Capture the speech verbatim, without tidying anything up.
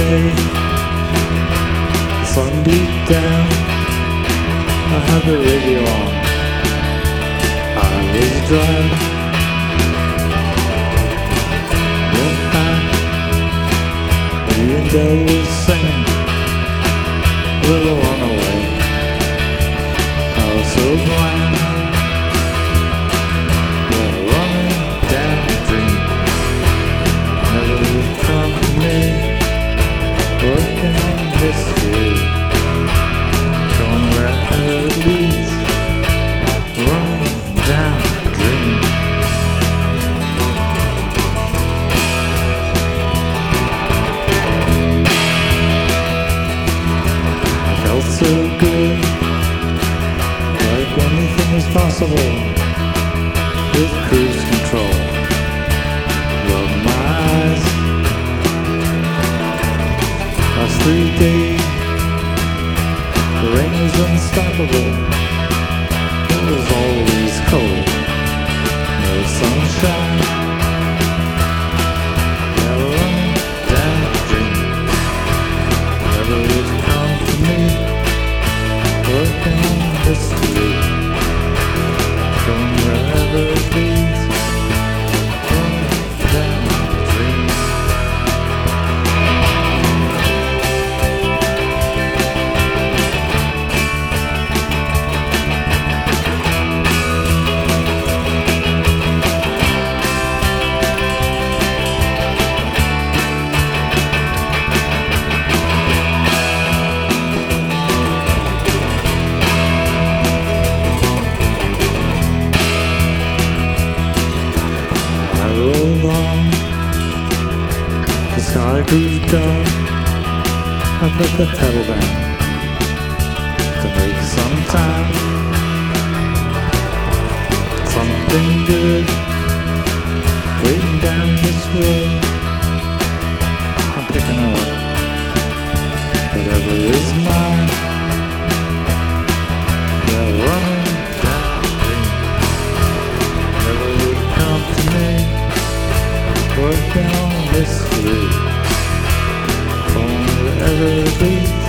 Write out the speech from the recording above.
day, the sun beat down. I had the radio on. I was driving. Went back. The window was singing. Little runaway. I was so blind. Yeah, running down the dream. Never would come to me. Working on history. Going where it leads. Running down the dream. I felt so good. Like anything is possible with cruise control. Rub my eyes. Last three days, the rain was unstoppable. It was always cold. No sunshine. Yeah, running down the dream. Never would come to me. Working on history. Going wherever it leads. Running down the dream. I rolled on. The sky grew dark. I put the pedal down to make some time. Something good waiting down this road. I'm picking up whatever is mine. Yeah, running down the dream. Never would come to me. Working on history. From wherever it leads.